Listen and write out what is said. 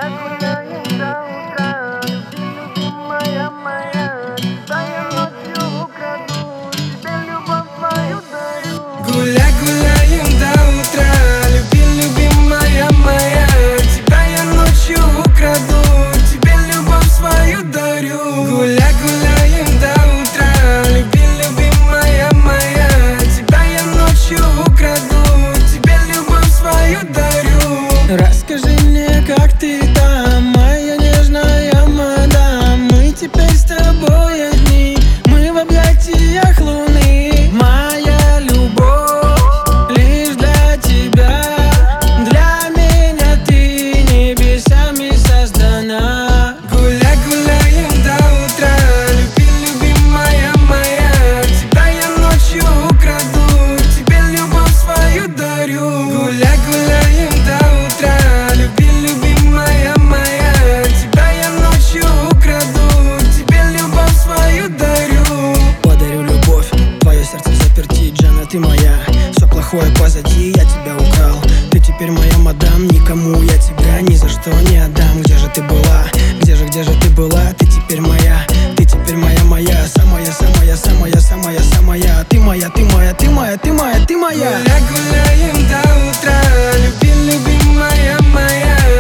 Гуляем до утра, любимая моя. Тебя я ночью украду, тебе любовь свою дарю. Гуляем до утра, любимая моя. Тебя я ночью украду, тебе любовь свою дарю. Расскажи мне, как ты там, моя нежная мадам. Мы теперь с тобой одни, мы в объятиях луны. Моя любовь лишь для тебя, для меня ты небесами создана. Гуляем до утра, любимая моя. Тебя я ночью украду, тебе любовь свою дарю. Гуляем до утра, любимая моя. Тебя я ночью украду, тебе любовь свою дарю. Подарю любовь, твое сердце заперти, Джана, ты моя. Все плохое позади, я тебя украл. Ты теперь моя мадам, никому я тебя ни за что не отдам. Где же ты была? Где же ты была? Ты теперь моя, моя. Самая. Ты моя. Гуляем до утра, любимая моя.